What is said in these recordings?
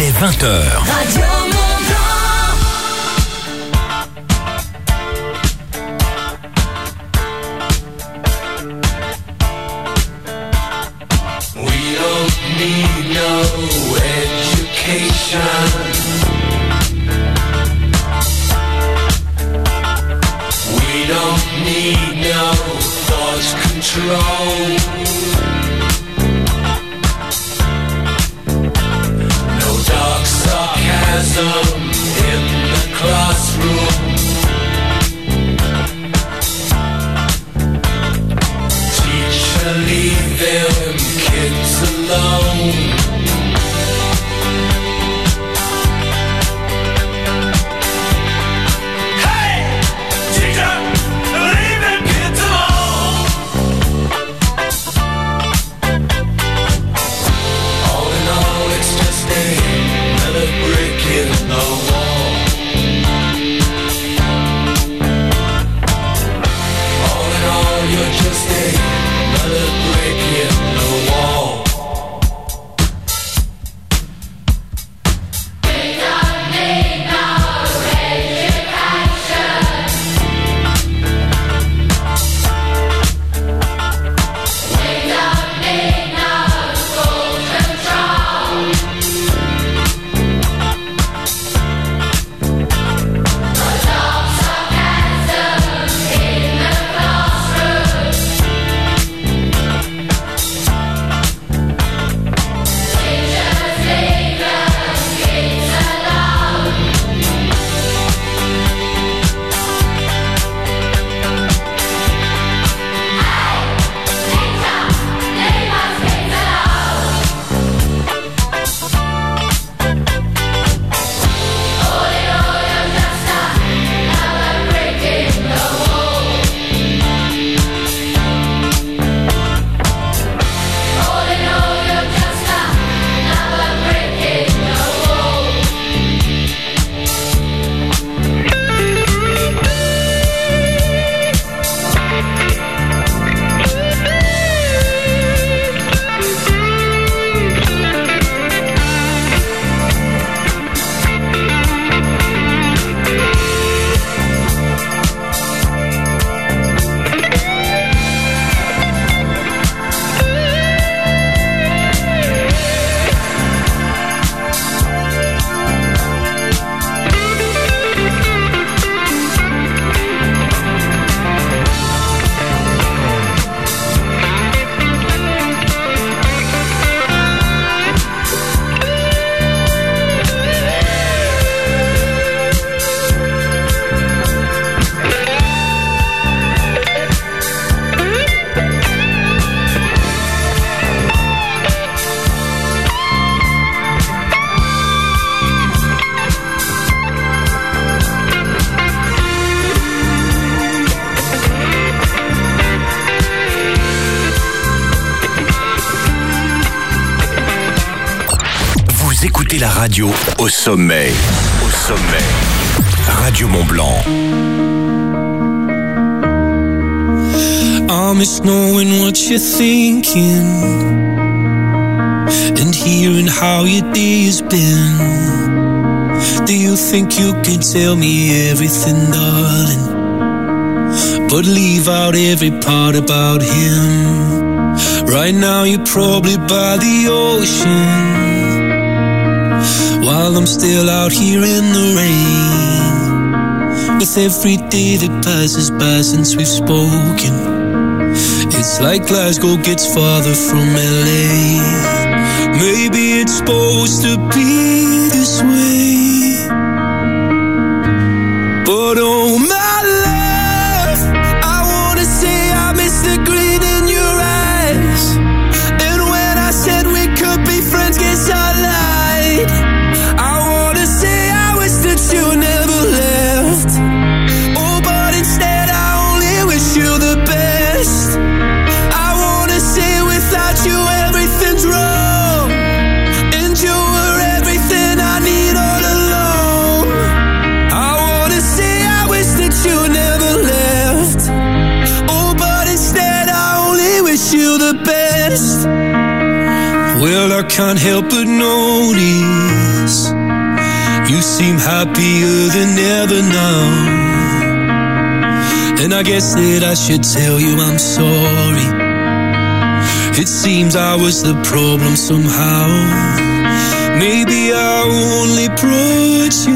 est 20h. Radio We don't need no education. We don't need no thought control. No dark sarcasm in the classroom. Teacher, leave them kids alone. Hey, teacher, leave them kids alone. All in all, it's just another brick in the wall. All in all, you're just another brick in the wall. Écoutez la radio au sommet. Au sommet. Radio Mont-Blanc. I miss knowing what you're thinking and hearing how your day has been. Do you think you can tell me everything, darling, but leave out every part about him? Right now you're probably by the ocean, while I'm still out here in the rain. With every day that passes by since we've spoken, it's like Glasgow gets farther from LA. Maybe it's supposed to be this way, but oh my love, I wanna say I miss the green in your eyes. And when I said we could be friends, guess I lied. You never left. Oh, but instead I only wish you the best. I wanna say without you everything's wrong, and you were everything I need all along. I wanna say I wish that you never left. Oh, but instead I only wish you the best. Well, I can't help but notice you seem happier than ever now. And I guess that I should tell you I'm sorry. It seems I was the problem somehow. Maybe I only brought you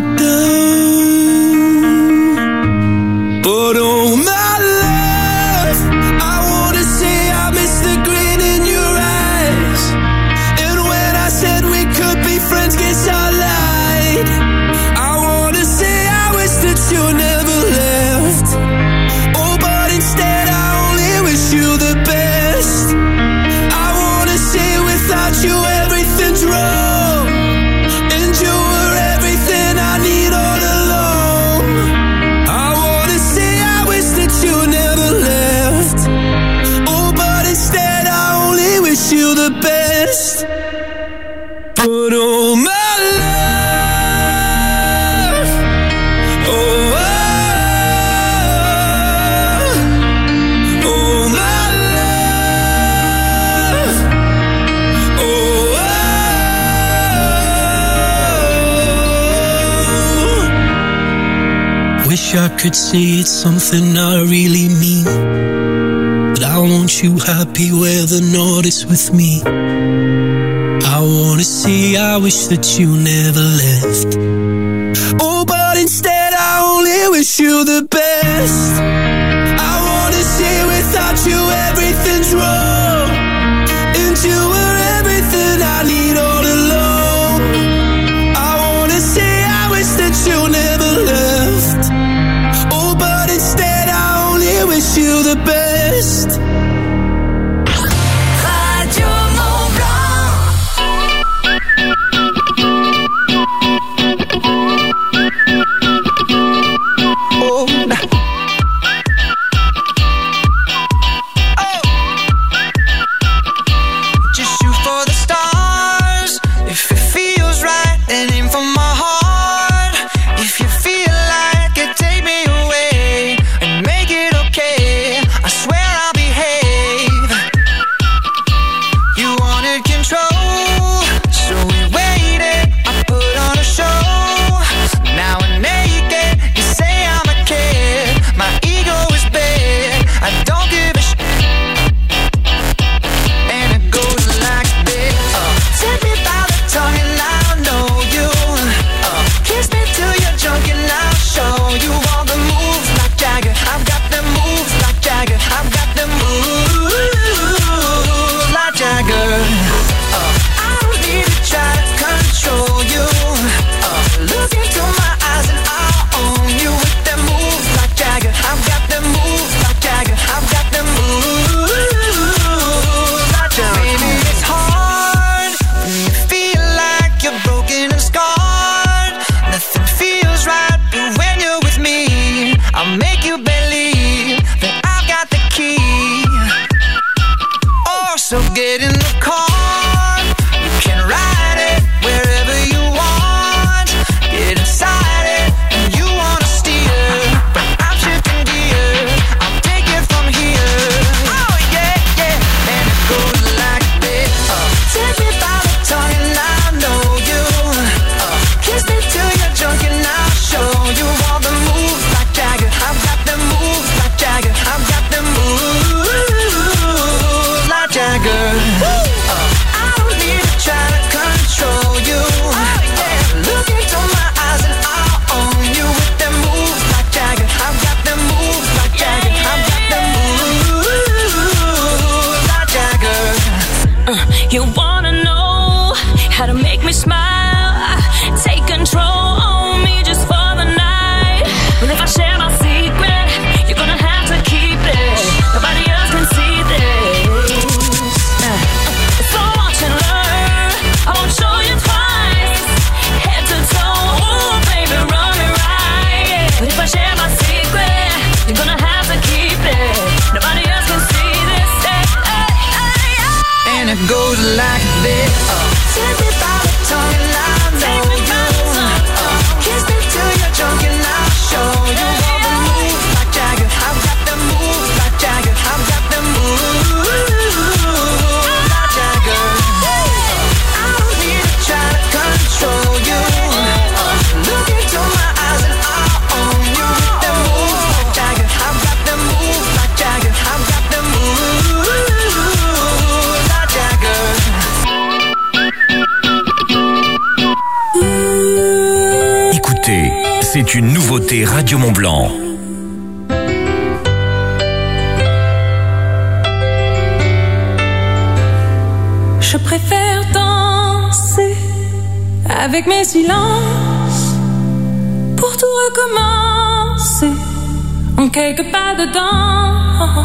down. But oh my love, I wanna say I miss the grin in your eyes. And when I said we could be friends, guess I lied. I wanna say I wish that you never left. Oh, but instead I only wish you the best. I wanna say without you everything's wrong, and you were everything I need all along. I wanna say I wish that you never left. Oh, but instead I only wish you the best. But oh my love, oh, oh my love, oh, wish I could say it's something I really mean, but I want you happy where the north is with me. I wanna say I wish that you never left. Oh, but instead I only wish you the best. I wanna say without you everything's wrong, and you were everything I need all along. I wanna say I wish that you never left. Oh, but instead I only wish you the best. C'est une nouveauté Radio Mont-Blanc. Je préfère danser avec mes silences pour tout recommencer en quelques pas dedans.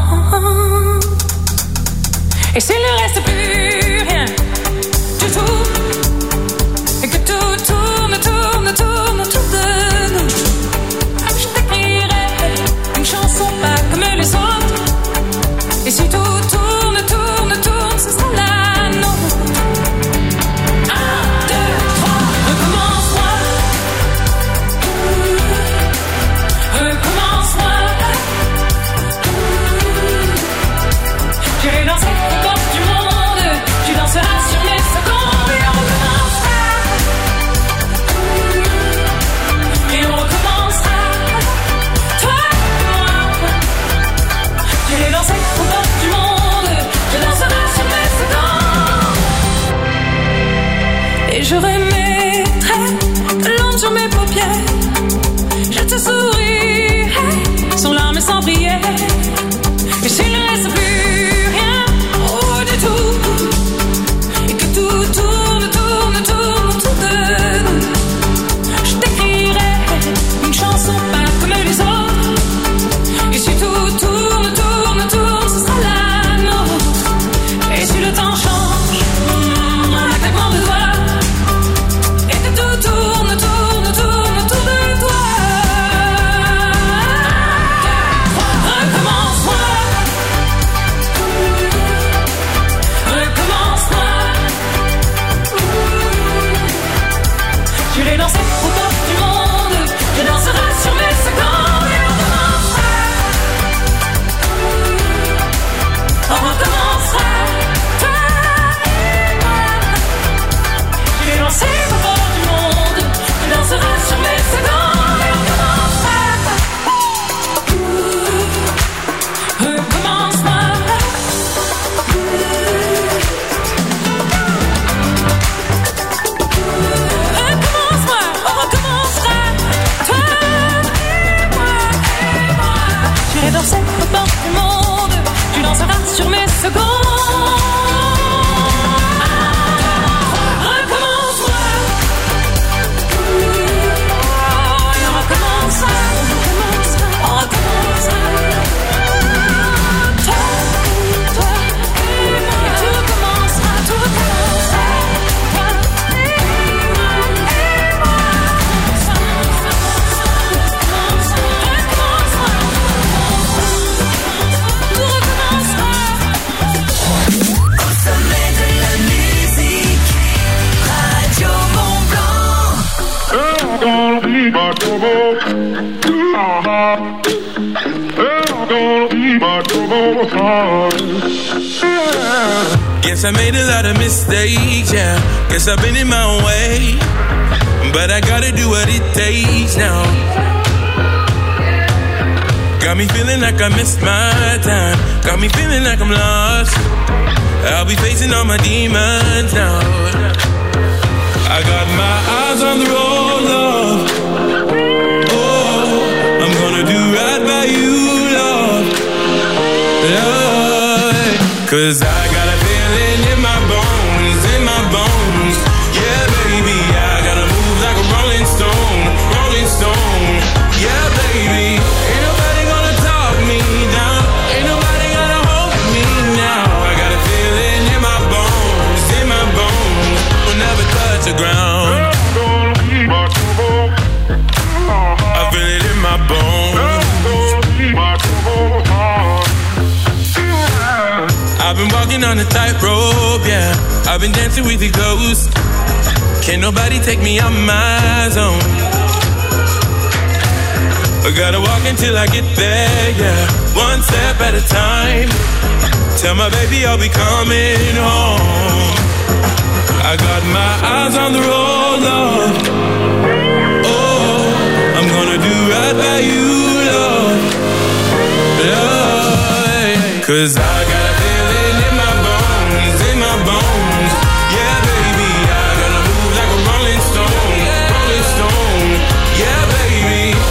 Et s'il ne reste plus rien du tout, et que tout tourne, tourne, tourne autour de nous, je t'écrirai une chanson pas comme les autres. Et si tout tourne, tourne, tourne, ce sera la nôtre. 1, 2, 3, recommence-moi. Recommence-moi. J'irai danser aux portes du monde. Tu danseras sur mes secondes et on recommencera. Et on recommencera. Toi et moi. J'irai danser aux portes du monde. Tu danseras sur mes secondes. Et je remettrai de l'ombre sur mes paupières. Je te sourirai sans larmes et sans prière. Et s'il ne reste plus rien, oh du tout, et que tout tourne, tourne, tourne autour de nous, je t'écrirai une chanson pas comme les autres. Et si tout tourne, tourne, tourne, ce sera la nôtre. Et si le temps change, un claquement de doigts, et que tout tourne, tourne, tourne autour de toi. Recommence-moi. Recommence-moi. J'irai danser aux portes du monde. Tu danseras sur mes secondes et on recommencera. On recommencera. Toi et moi. J'irai danser aux portes du monde. Tu danseras sur mes secondes et on recommencera. Recommence-moi. Recommence-moi, on recommencera. Toi et moi. J'irai danser aux portes du monde. Tu danseras sur mes secondes. Recommence-moi. Et on recommencera. On recommencera. Toi et moi. Et tout recommencera, tout recommencera. Toi et moi. Tout recommencera. Au sommet de la musique, Radio Mont-Blanc. It's gonna be my trouble. It's gonna be my trouble. Guess I made a lot of mistakes, yeah. Guess I've been in my own way. But I gotta do what it takes now. Got me feeling like I missed my time. Got me feeling like I'm lost. I'll be facing all my demons now. I got my eyes on the road, love. Oh, I'm gonna do right by you, love. Love. 'Cause I got a feeling in my bones, in my bones. Yeah, baby, I gotta move like a rolling stone, rolling stone. Yeah, baby, ain't nobody gonna talk me down. Ain't nobody gonna hold me now. I got a feeling in my bones, in my bones. Will never touch the ground. It's gonna be my trouble. I feel it in my bones. It's gonna be my trouble. I've been walking on a tightrope, yeah. I've been dancing with the ghost. Can't nobody take me out my zone. I gotta walk until I get there, yeah. One step at a time. Tell my baby I'll be coming home. I got my eyes on the road, love. Oh, I'm gonna do right by you, love. Love. 'Cause I got a feeling in my bones, in my bones. Yeah, baby, I gotta move like a rolling stone, rolling stone. Yeah, baby.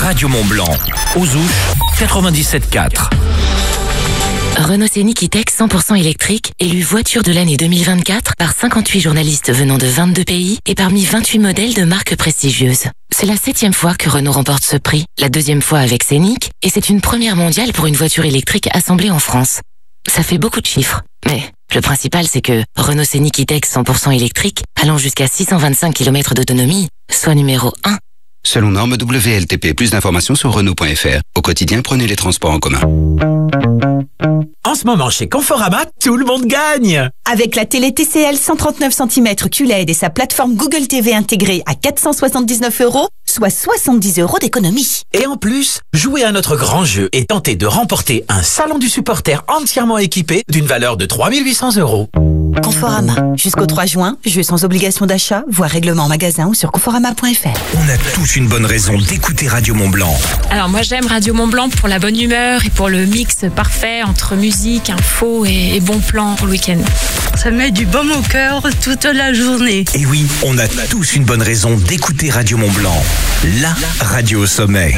Radio Mont Blanc. Aux Ouches, 97.4. Renault Scénic E-Tech 100% électrique, élu voiture de l'année 2024 par 58 journalistes venant de 22 pays et parmi 28 modèles de marques prestigieuses. C'est la 7e fois que Renault remporte ce prix, la 2e fois avec Scénic, et c'est une première mondiale pour une voiture électrique assemblée en France. Ça fait beaucoup de chiffres, mais le principal c'est que Renault Scénic E-Tech 100% électrique, allant jusqu'à 625 km d'autonomie, soit numéro 1. Selon norme WLTP, plus d'informations sur Renault.fr. Au quotidien, prenez les transports en commun. En ce moment, chez Conforama, tout le monde gagne! Avec la télé TCL 139 cm QLED et sa plateforme Google TV intégrée à 479 €, soit 70 € d'économie. Et en plus, jouez à notre grand jeu et tentez de remporter un salon du supporter entièrement équipé d'une valeur de 3 800 €. Conforama. Jusqu'au 3 juin, jeu sans obligation d'achat, voire règlement en magasin ou sur conforama.fr. On a tous une bonne raison d'écouter Radio Mont Blanc. Alors moi j'aime Radio Mont Blanc pour la bonne humeur et pour le mix parfait entre musique, info et bon plan pour le week-end. Ça met du baume au cœur toute la journée. Et oui, on a tous une bonne raison d'écouter Radio Mont Blanc. La radio au sommet.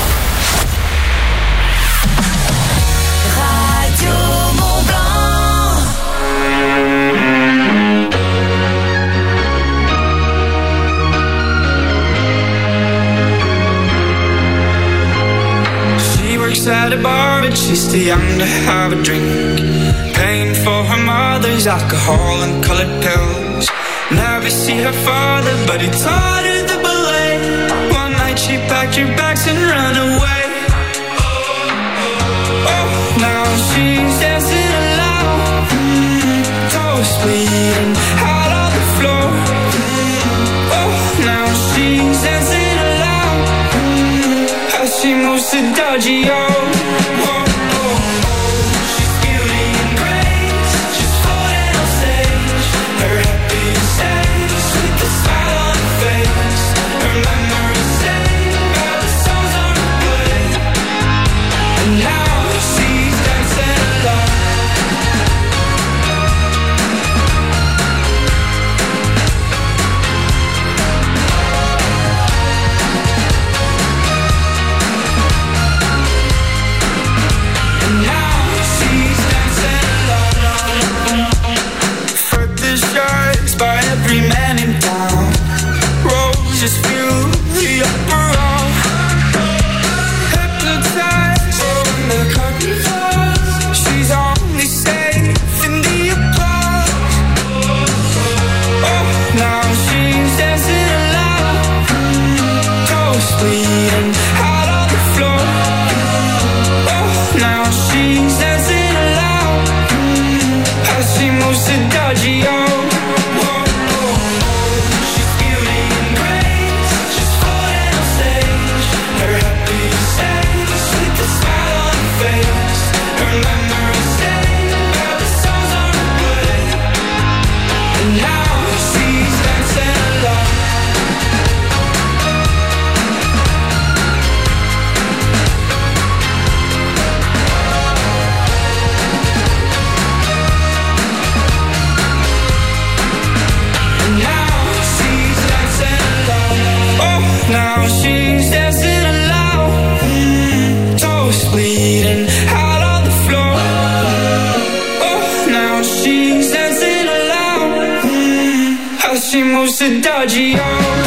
Radio Mont Blanc. She works at a bar, but she's too young to have a drink. Paying for her mother's alcohol and colored pills. Never see her father, but he taught her the ballet. One night she packed her bags and ran away. Oh, now she's dancing alone, toes bleeding out on the floor. Oh, now she's dancing alone, as she moves to dodgy old. Just feel the upper arm, hypnotized when the curtain falls. She's only safe in the applause. Oh, now she's dancing alone, toes bleeding out on the floor. Oh, now she's dancing alone, as she moves to dodgy old. Now she's dancing alone, toes bleeding out on the floor. Oh, now she's dancing alone, as she moves to dodgy old.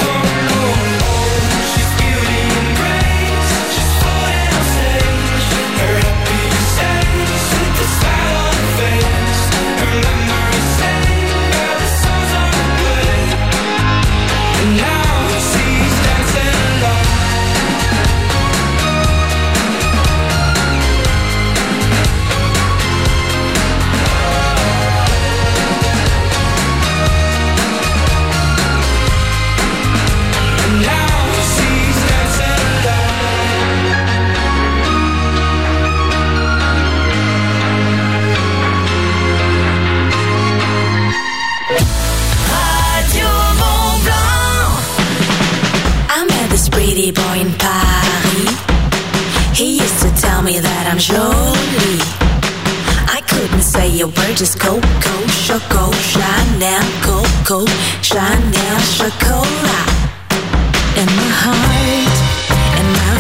Boy in Paris, he used to tell me that I'm jolie. I couldn't say a word, just Coco, Choco, Chanel, Coco, Chanel, Chocolat. In my heart, in my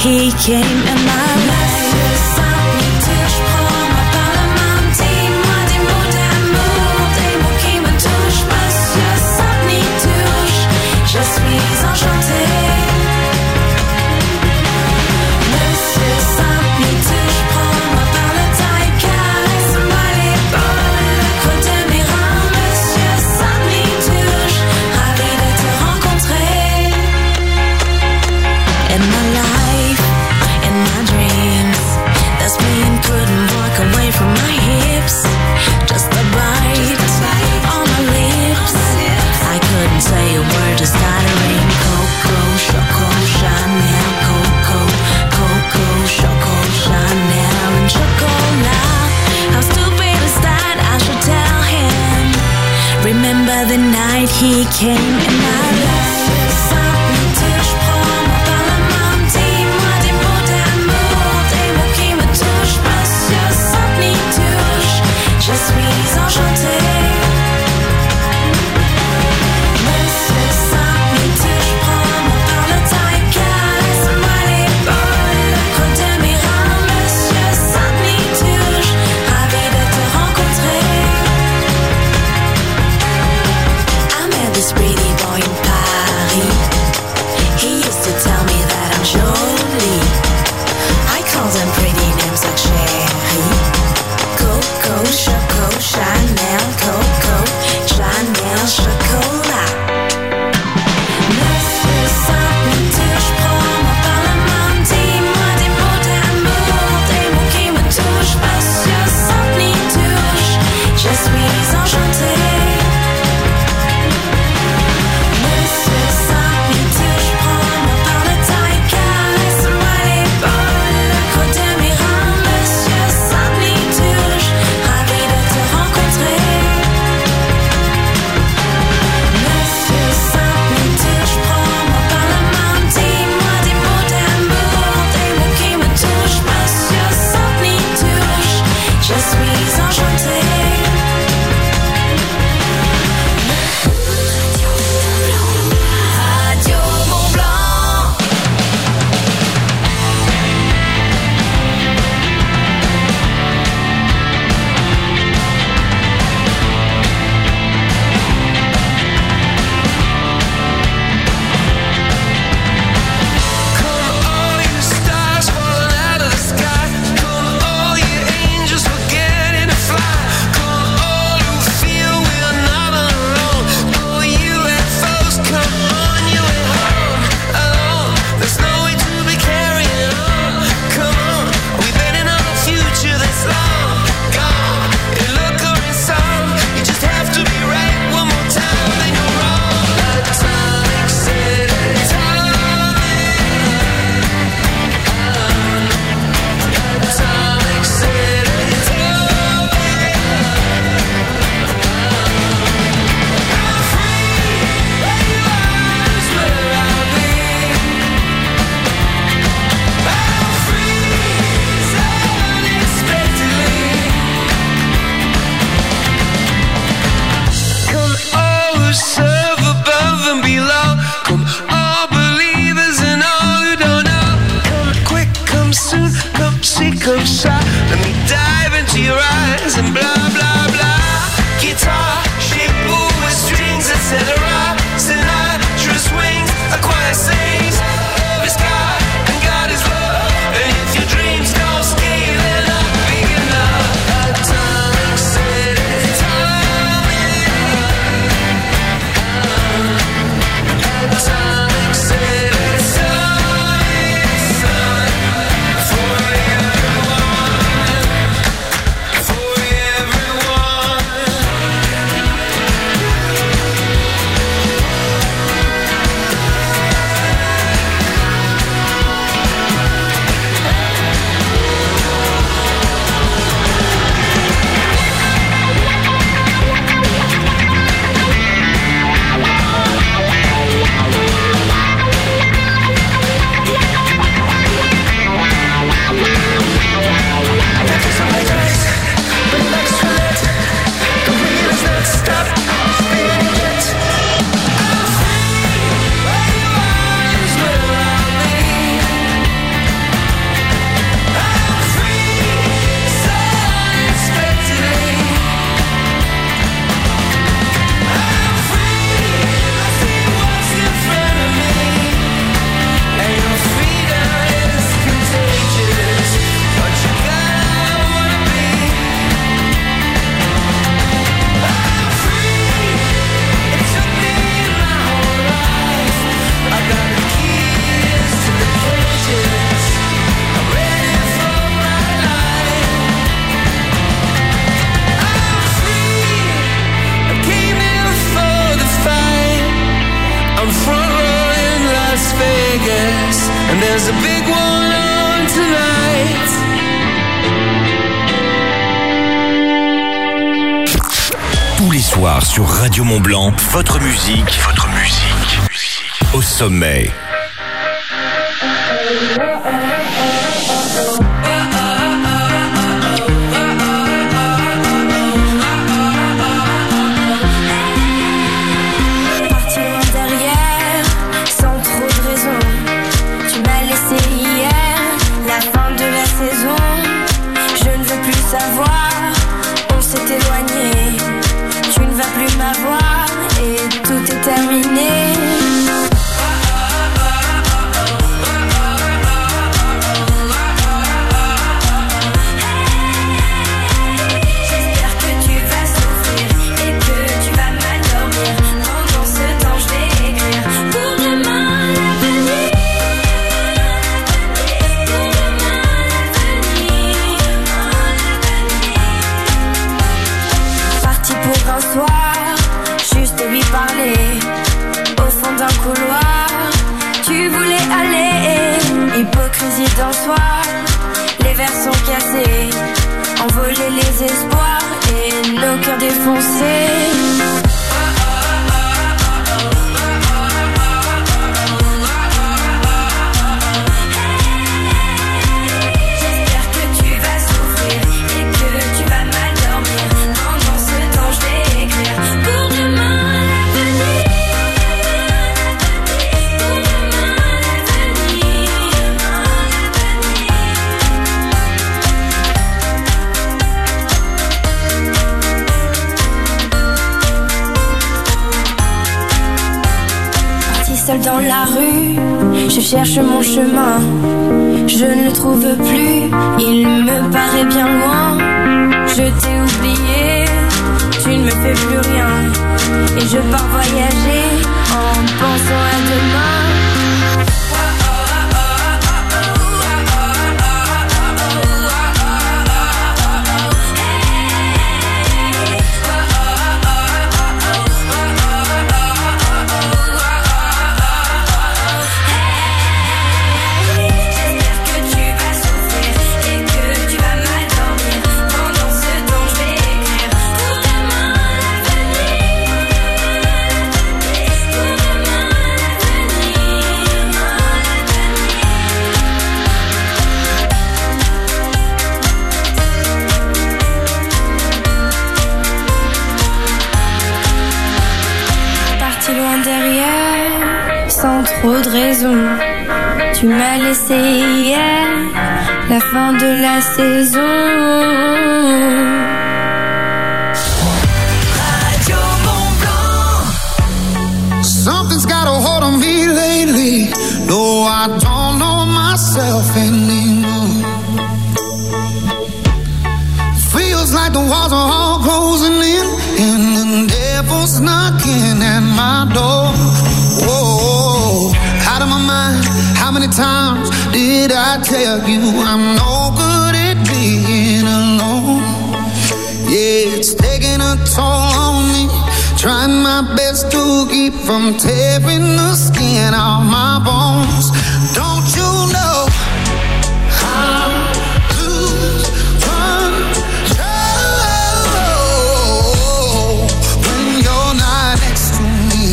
he came in my life. Je suis enchantée. Monsieur Saint-Nitouche, prends-moi par le taille, caresse-moi l'épaule, le creux de mes reins. Monsieur Saint-Nitouche, ravi de te rencontrer. In my life, in my dreams, this pain couldn't walk away from my hips. Just a bite on my lips. I couldn't say a word, just stuttering. Coco, Choco, Chanel, Coco, Coco, Choco, Chanel, and chocolat. How stupid is that? I should tell him. Remember the night he came in my life. Saint-Nitouche, prends-moi par la main, dis-moi des mots d'amour, des mots qui me touchent. Monsieur Saint-Nitouche, je suis enchantée. Chanel, Coco, Chanel, chocolat. Monsieur Saint-Nitouche, prends-moi par la main, dis-moi des mots d'amour, des mots qui me touchent. Monsieur Saint-Nitouche, je suis enchantée. Monsieur Saint-Nitouche, prends-moi par le taille, caresse-moi l'épaule, le creux de mes reins. Monsieur Saint-Nitouche, ravi de te rencontrer. Monsieur Saint-Nitouche, prends-moi par la main, dis-moi des mots d'amour, des mots qui me touchent. Monsieur Saint-Nitouche, je suis enchantée. there's a big one on tonight. Tous les soirs sur Radio Mont-Blanc, votre musique au sommet. Dans soi, les verres sont cassés, envoler les espoirs et nos cœurs défoncés. Seul dans la rue, je cherche mon chemin. Je ne le trouve plus, il me paraît bien loin. Je t'ai oublié, tu ne me fais plus rien. Et je pars voyager en pensant à demain. Trop de raisons, tu m'as laissé hier, la fin de la saison. Radio Mont-Blanc. Something's got a hold on me lately. No, I don't know myself anymore. Feels like the walls are all closing in, and the devil's knocking at my door. Whoa, out of my mind. How many times did I tell you I'm no good at being alone? Yeah, it's taking a toll on me. Trying my best to keep from tearing the skin off my bones. Don't you know how to control when you're not next to me?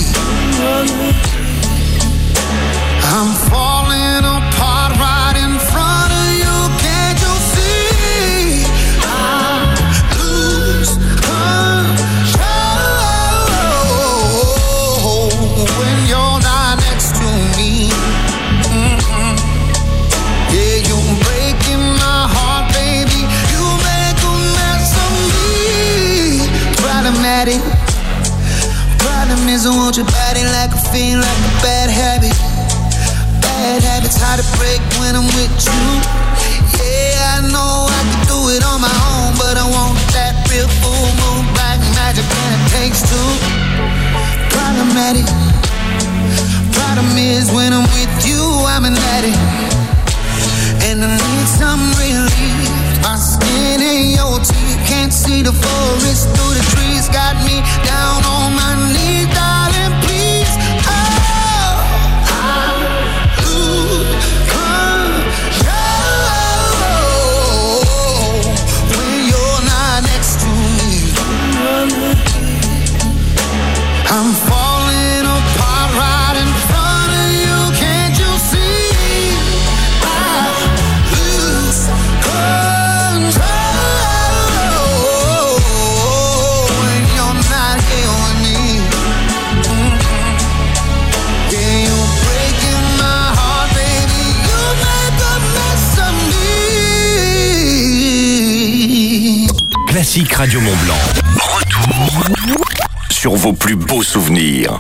I'm falling apart right in front of you. Can't you see? I lose control when you're not next to me. Mm-hmm. Yeah, you're breaking my heart, baby. You make a mess of me. Problematic. Problem is I want your body like a fiend, like a bad habit. Bad habits hard to break when I'm with you. Yeah, I know I can do it on my own, but I want that real full moon black magic, and it takes two. Problematic. Problem is when I'm with you, I'm an addict, and I need some relief. My skin and your teeth can't see the forest through the trees. Got me down on my knees, darling, please. Oh, I lose control classiques Radio Mont-Blanc. Retour sur vos plus beaux souvenirs.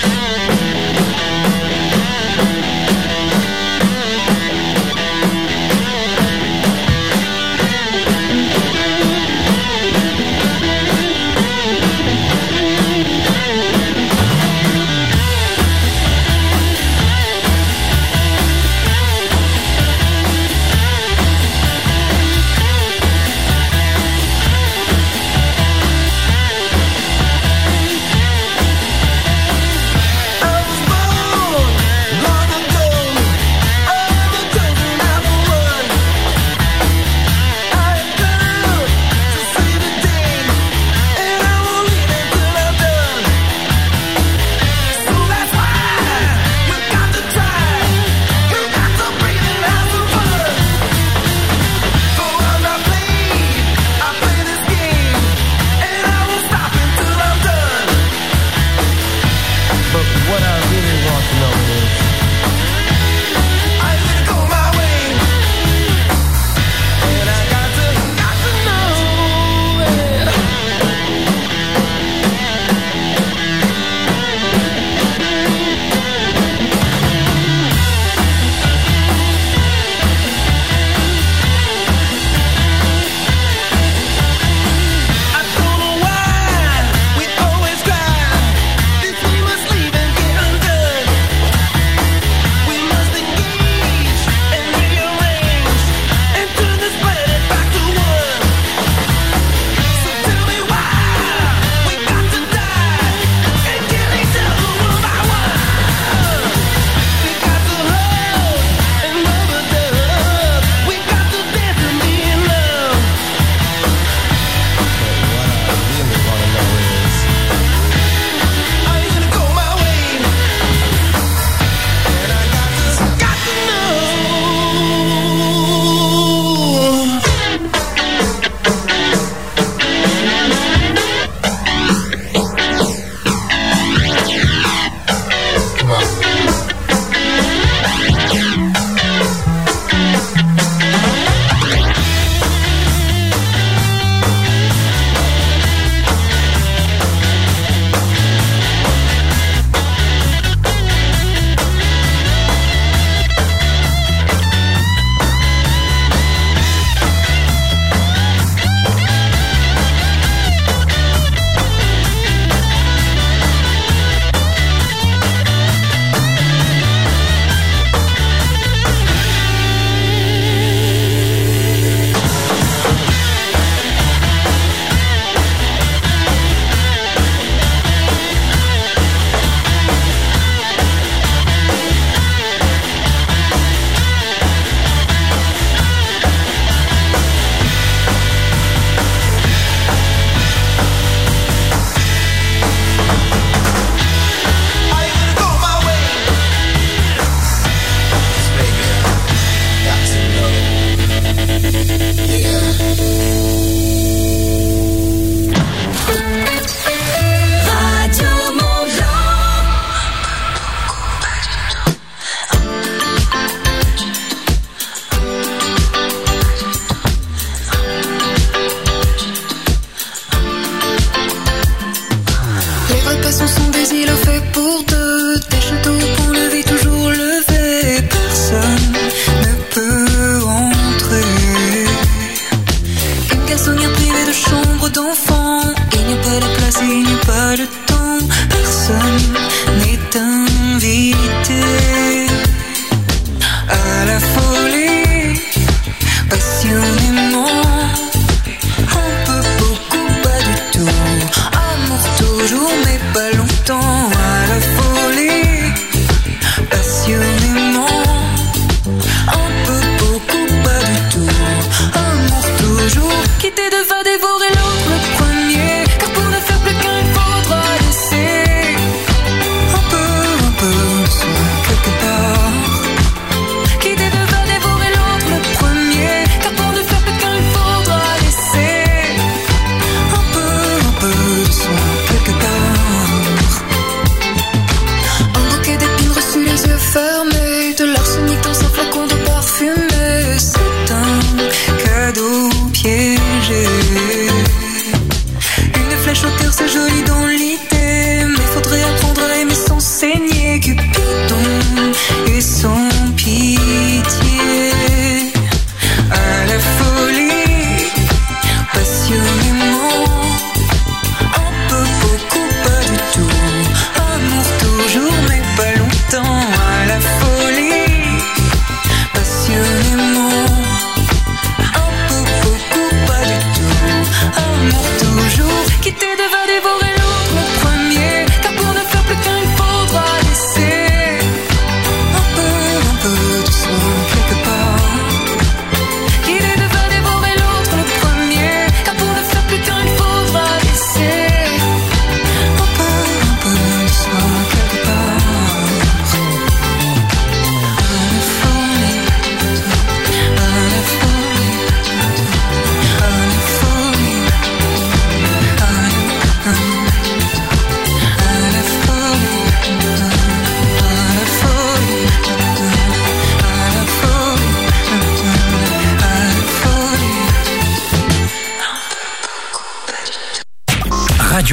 Toujours mais pas longtemps à la folie.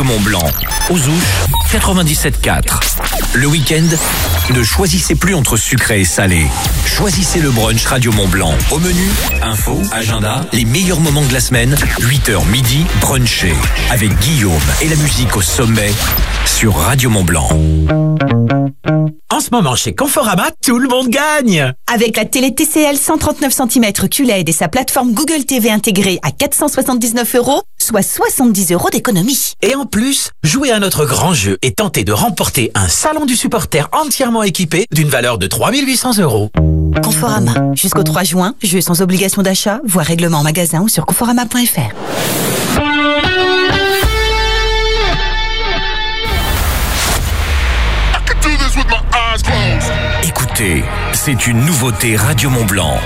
Mont-Blanc. Aux Ouches, 97.4. Le week-end, ne choisissez plus entre sucré et salé. Choisissez le brunch Radio Mont-Blanc. Au menu, info, agenda, les meilleurs moments de la semaine, 8h midi, brunché. Avec Guillaume et la musique au sommet sur Radio Mont-Blanc. En ce moment, chez Conforama, tout le monde gagne! Avec la télé TCL 139 cm QLED et sa plateforme Google TV intégrée à 479 €, soit 70 € d'économie. Et en plus, jouez à notre grand jeu et tentez de remporter un salon du supporter entièrement équipé d'une valeur de 3 800 €. Conforama. Jusqu'au 3 juin, jeu sans obligation d'achat, voire règlement en magasin ou sur conforama.fr. Écoutez, c'est une nouveauté Radio Mont-Blanc.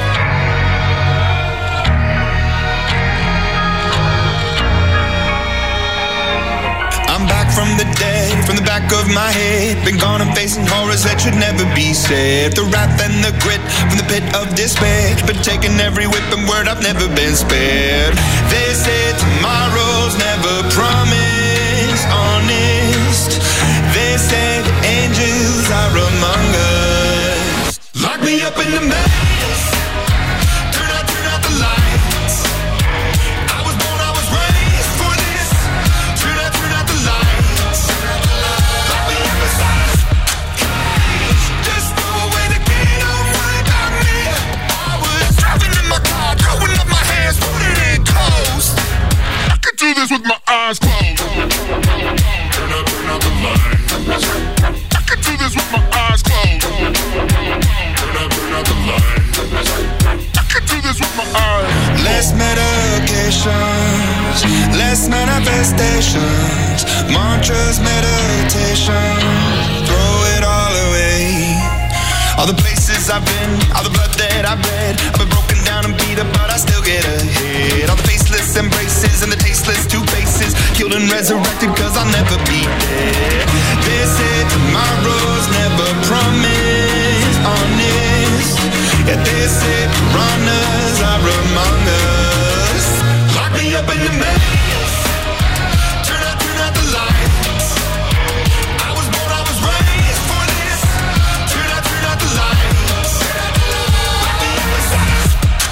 I'm back from the dead, from the back of my head. Been gone and facing horrors that should never be said. The wrath and the grit from the pit of despair. Been taking every whip and word, I've never been spared. They say tomorrow's never promised, honest. They say the angels are among us. Lock me up in the maze. Turn out the lights. I was born, I was raised for this. Turn out the lights. Lock me up inside a cage. Just throw away the key, don't worry about me. I was driving in my car, throwing up my hands, putting it close. I could do this with my eyes closed. Turn out the lights. I could do this with my eyes closed. Turn out the lights. I could do this with my eyes. Less medications, less manifestations, mantras, meditation. Throw it all away. All the places I've been, all the blood that I've bled. I've been broken down and beat up, but I still get ahead. All the faceless embraces and the tasteless two faces, killed and resurrected, cause I'll never be dead. They say tomorrow's never promised, honest. Yeah, they say piranhas are among us. Lock me up in the maze. Turn out the lights. I was born, I was raised for this. Turn out the lights. Lock me up inside.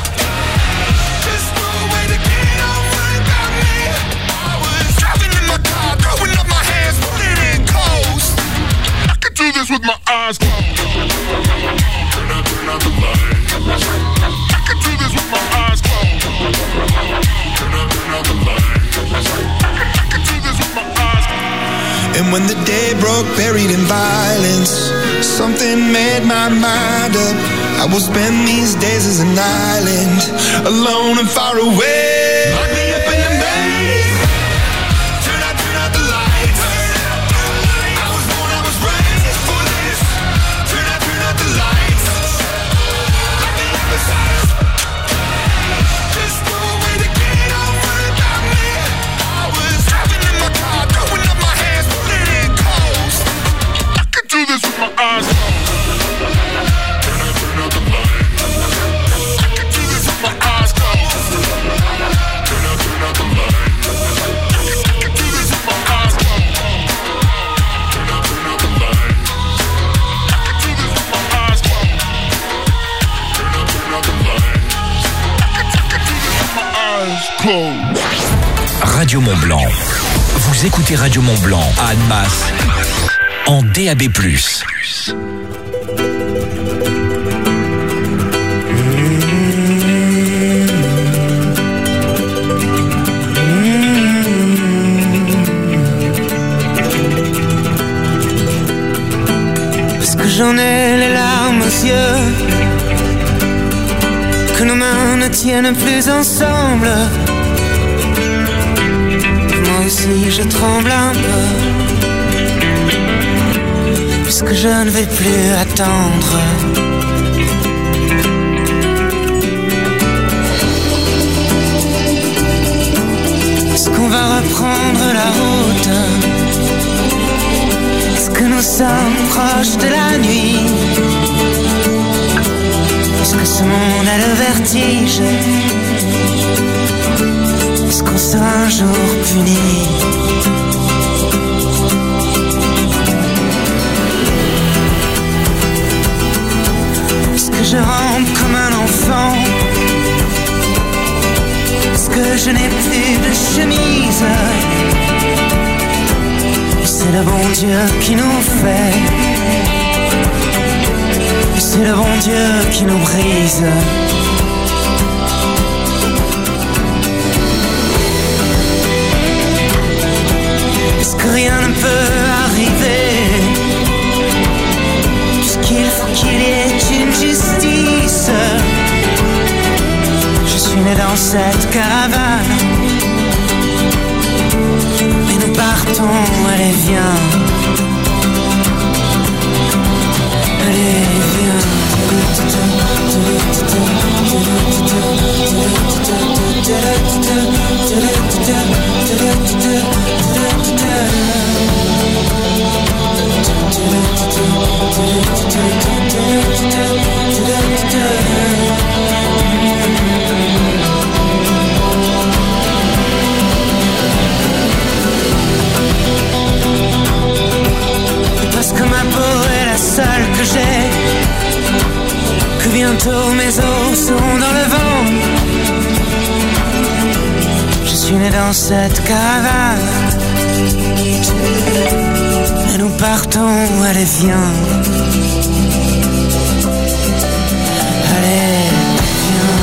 Just throw away the key, don't worry about me. I was driving in my car, throwing up my hands, putting it close. I could do this with my eyes closed. Turn out the lights. I could do this with my eyes closed. Turn out the lights. I could do this with my eyes closed. And when the day broke, buried in violence, something made my mind up. I will spend these days as an island, alone and far away. Lock me up in the maze. Turn out the lights. I was born, I was raised for this. Turn out the lights. Lock me up inside. Just throw away the key, don't worry about me. I was driving in my car, throwing up my hands, putting it close. I could do this with my eyes closed. Turn out the lights. I could do this with my eyes closed. Turn out the lights. I could do this with my eyes closed. Turn out the lights. I could do this with my eyes closed. Turn out the lights. I could do this with my eyes closed. Radio Mont-Blanc. Vous écoutez Radio Mont-Blanc à Annemasse en DAB+. Parce que j'en ai les larmes aux yeux, que nos mains ne tiennent plus ensemble. Moi aussi je tremble un peu, puisque je ne vais plus attendre. Est-ce qu'on va reprendre la route? Est-ce que nous sommes proches de la nuit? Est-ce que ce monde a le vertige? Est-ce qu'on sera un jour puni? je rampe comme un enfant. Parce que je n'ai plus de chemise. C'est le bon Dieu qui nous fait. C'est le bon Dieu qui nous brise. Est-ce que rien ne peut arriver? Puisqu'il faut qu'il y ait une justice. Je suis né dans cette caravane. Mais nous partons, allez viens. Allez viens. Parce que ma peau est la seule que j'ai, que bientôt mes os seront dans le vent. Je suis né dans cette caravane. Et nous partons, allez viens. Allez viens.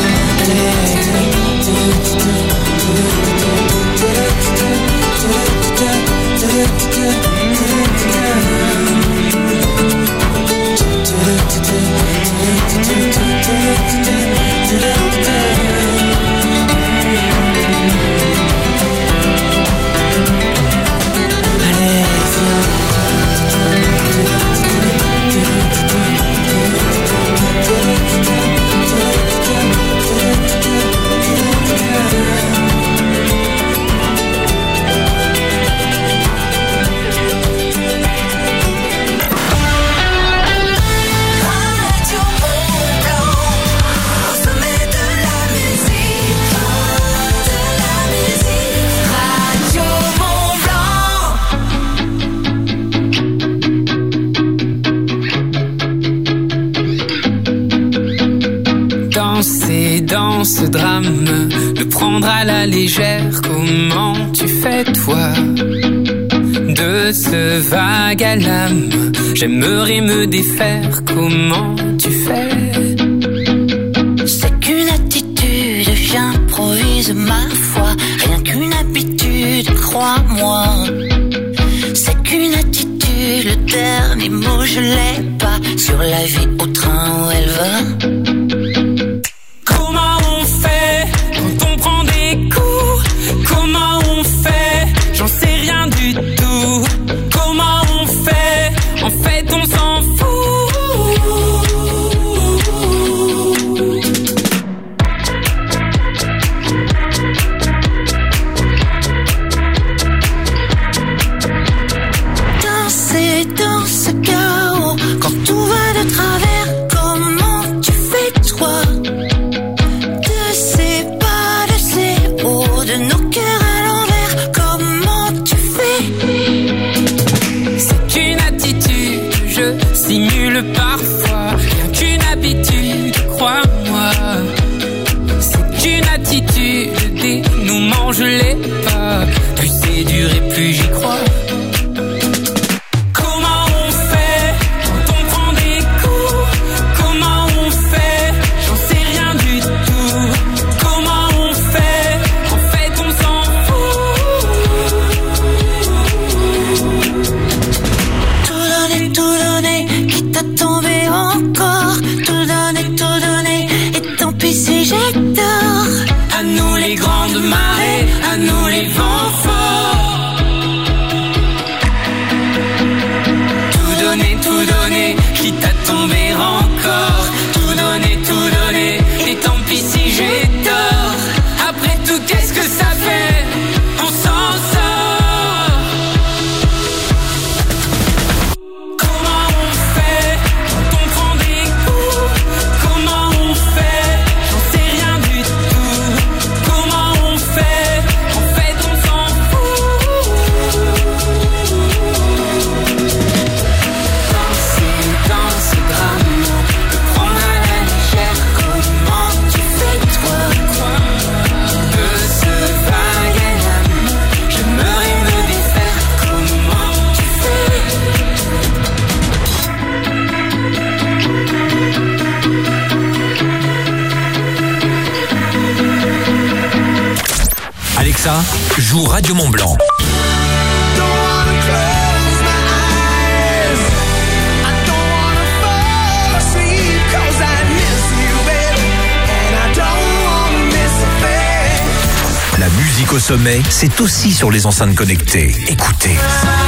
Dans ce drame, le prendre à la légère, comment tu fais toi? De ce vague à l'âme, j'aimerais me défaire, comment tu fais? C'est qu'une attitude, j'improvise ma foi, rien qu'une habitude, crois-moi. C'est qu'une attitude, le dernier mot je l'ai pas, sur la vie au train où elle va. Comment on fait? J'en sais rien du tout. Comment on fait? En fait, on s'en fout. Danser dans ce chaos, quand tout va de travers, comment tu fais toi? De ces pas, de ces hauts, de nos cœurs à l'envers, comment tu fais? C'est qu'une attitude, je simule parfois, rien qu'une habitude, crois-moi. C'est qu'une attitude, le dénouement je l'ai pas, plus c'est dur et plus j'y crois. À nous les grandes marées, à nous les vents forts. Tout donner, quitte à tomber encore. Tout donner, et tant pis si j'ai tort. Après tout, qu'est-ce que ça fait? On s'en sort. Comment on fait quand on prend des coups? Comment on fait? J'en sais rien du tout. Comment on fait? En fait, on s'en fout. Danser dans ce drame. ça, joue Radio Mont Blanc. La musique au sommet, c'est aussi sur les enceintes connectées. Écoutez.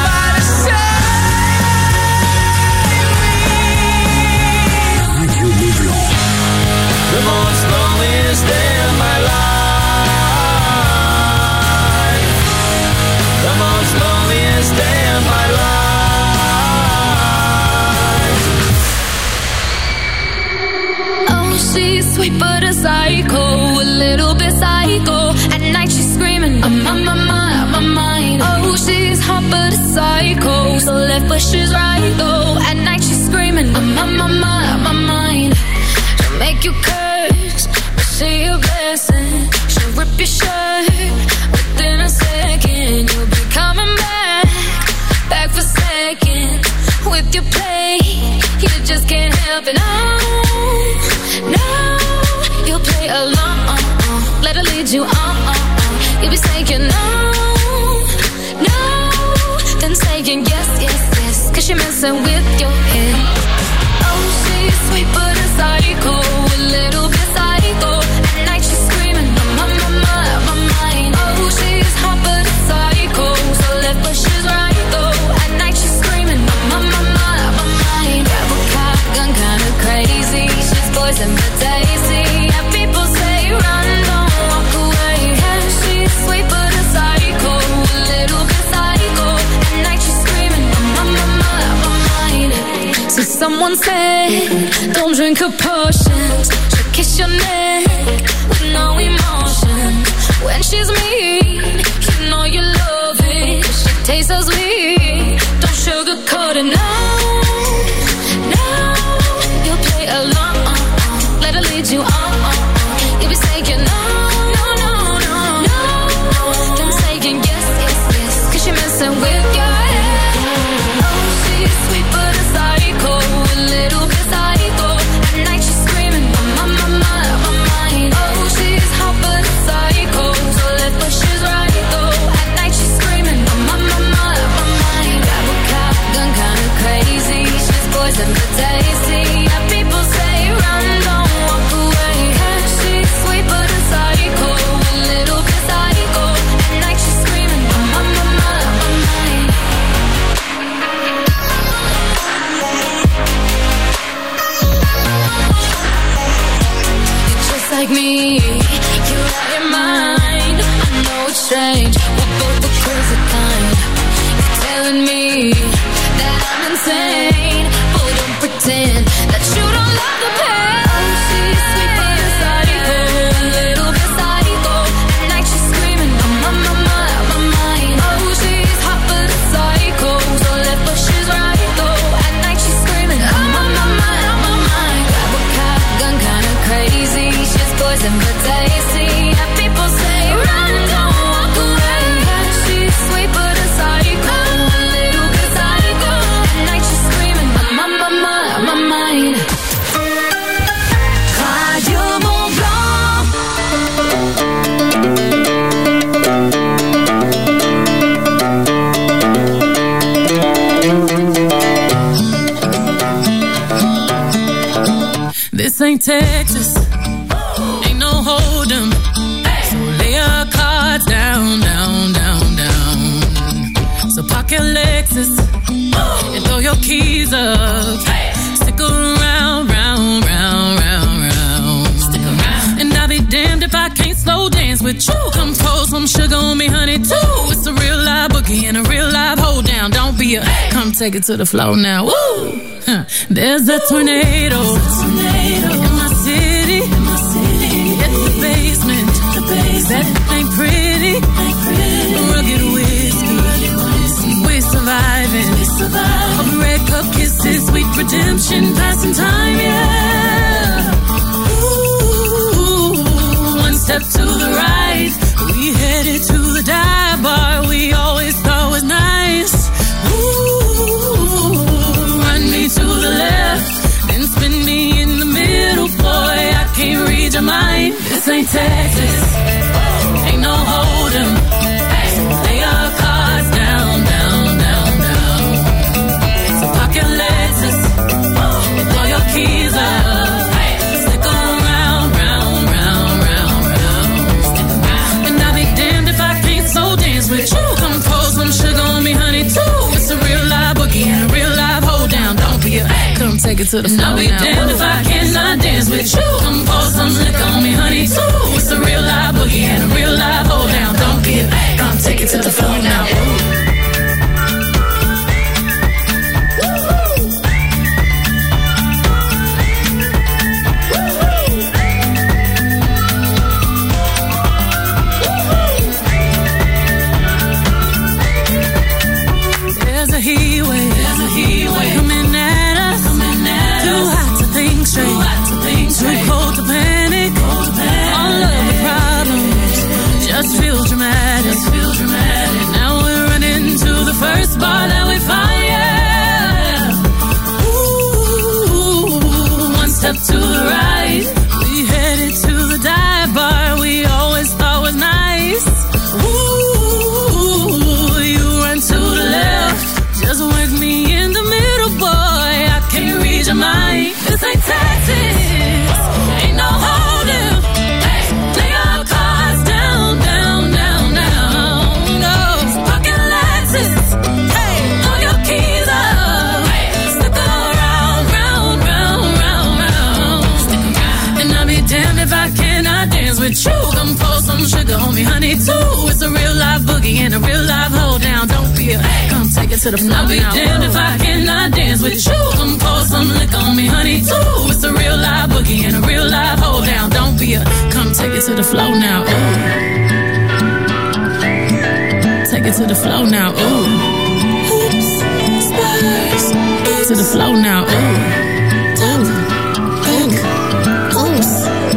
Radio Mont Blanc. The most loneliest day of my life. The most loneliest day of my life. Oh, she's sweet but a psycho, a little bit psycho. At night she's screaming, I'm on my mind. Oh, she's hot but a psycho, so left but she's right though. At night she's screaming, I'm on my mind. She'll make you curse, but she a blessing. She'll rip your shirt within a second. You'll be coming back for seconds. With your play, you just can't help it. No, you'll play along. Let her lead you on. You'll be saying no, then saying yes, cause you're messing with your head. Oh, she's sweet but a psycho, a little bit psycho. At night she's screaming, I'm on my mind. Oh, she's hot but a psycho, so left but she's right though. At night she's screaming, I'm on my mind. Grab a cop gun, kinda crazy. She's poison but tasty. And people say run, don't walk away. Yeah, she's sweet but a psycho, a little bit psycho. At night she's screaming, I'm on my mind. So someone said, don't drink her potions. She'll kiss your neck with no emotion. When she's mean, you know you love it. She tastes so sweet, don't sugarcoat it. No, you'll play along. Let her lead you on. You'll be saying no, then saying yes, cause you're messing with your head. Oh, she's sweet but a psycho, a little bit psycho. At night she's screaming, I'm on my mind. Oh, she's hot but a psycho, so left but she's right though. At night she's screaming, I'm on my mind. Grab a cop gun, kinda crazy. She's poison but tasty. And people say run, don't walk away. Yeah, she's sweet but a psycho, a little bit psycho. At night she's screaming, I'm on my mind. You're just like me, you're out your mind. I know it's strange, we're both the crazy kind. You're telling me that I'm insane, but don't pretend that you don't love the pain. Oh, she's sweet but a psycho, a little bit psycho. At night she's screaming, I'm on my mind. Oh, she's hot but a psycho, so left but she's right though. At night she's screaming, I'm on my mind. Grab a cop gun, kinda crazy. She's poison but tasty. And people say run, don't walk away. Yeah, she's sweet but a psycho, a little bit psycho. At night she's screaming, I'm on my mind. Radio Mont Blanc. This ain't Texas, ain't no hold'em. So lay your cards down. So park your Lexus and throw your keys up. Stick around, round. Stick around. And I'll be damned if I can't slow dance with you. Come pour some sugar on me, honey, too. It's a real live boogie and a real live hold down. Don't be a come take it to the floor now. Woo! There's a tornado in my city. At the basement. That ain't pretty. Rugged whiskey. We're surviving. All red cup kisses, sweet redemption, passing time, yeah. Ooh, one step to the right, we headed to the dive bar we always thought was nice. Ooh, run me to the left, then spin me in the middle, boy, I can't read your mind. This ain't Texas, ain't no hold'em. take it to the floor. I'll be damned if I cannot dance with you. Come pour some liquor on me, honey, too. It's a real live boogie and a real live hold down. Don't be a bag, come take it to the floor now. There's a heat wave coming at us. Too hot to think straight, too cold to panic. All of the problems just feel dramatic. Now we're running to the first bar that we find. Ooh, one step to the right, we headed to the dive bar we always thought was nice. Ooh, you run to the left, just work me in the middle, boy. I can't read your mind. This ain't Texas, ain't no hold'em. Hey, lay your cards down, down, down, down. No, fucking Lexus. Hey, throw your keys up. Hey, stick around, round, round, round, round. Stick around. And I'll be damned if I cannot dance with you. Come pour some sugar on me, honey, too. It's a real live boogie and a real live hold down. Don't be a come take it to the floor. I'll be damned if I cannot dance with you. Come pour some liquor on me, honey, too. It's a real live boogie and a real live hold down. Don't be a come take it to the floor now. Ooh. Take it to the floor now. Ooh. Oops, spurs. To the floor now. Ooh. Ooh. Oops.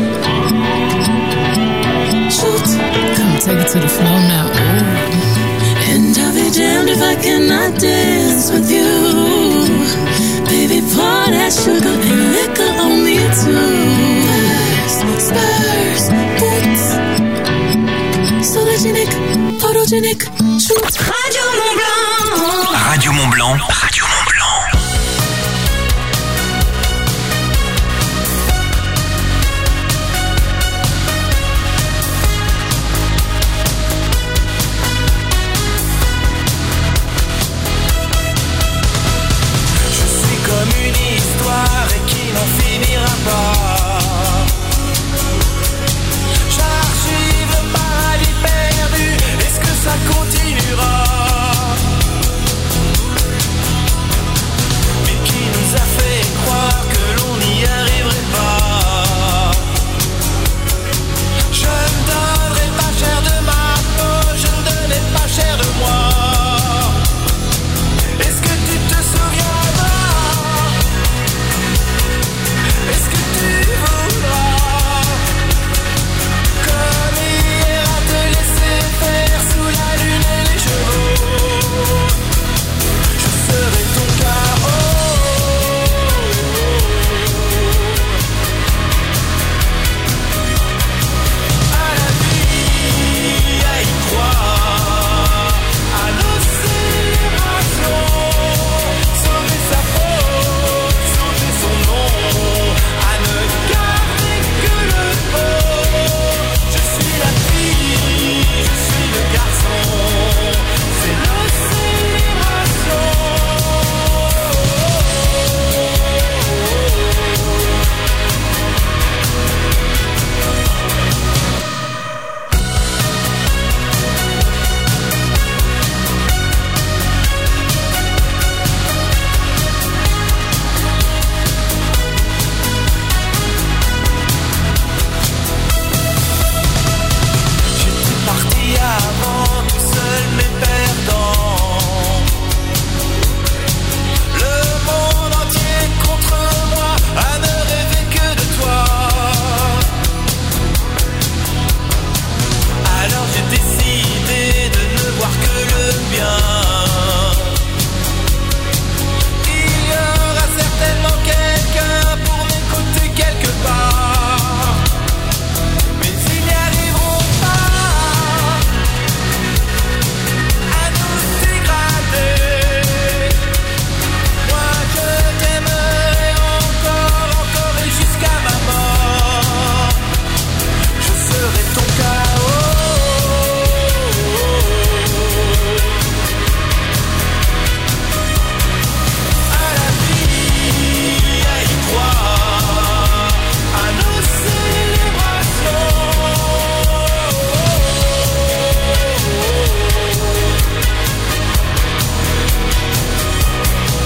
Shoot. Come take it to the floor now. Ooh. And I'll be damned if I cannot dance with you. Baby, pour that sugar and liquor on me too. Spurs, boots, photogenic, shoot. Radio Mont Blanc. Radio Mont Blanc.